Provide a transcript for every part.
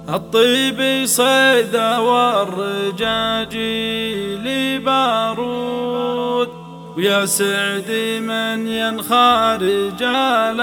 الطيب صيدا والرجاجيل بارود، ويا سعدي من ينخى رجال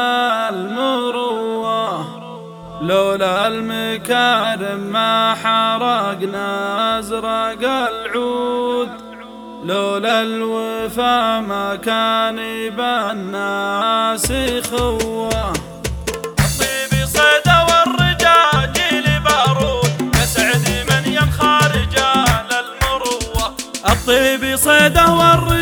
المروة. لولا المكارم ما حرقنا أزرق العود، لولا الوفا ما كان بالناس خوة. الطيب صيدا والرجاجيل بارود، يا سعدي من ينخى رجال المروة. الطيب صيدا والرجاجيل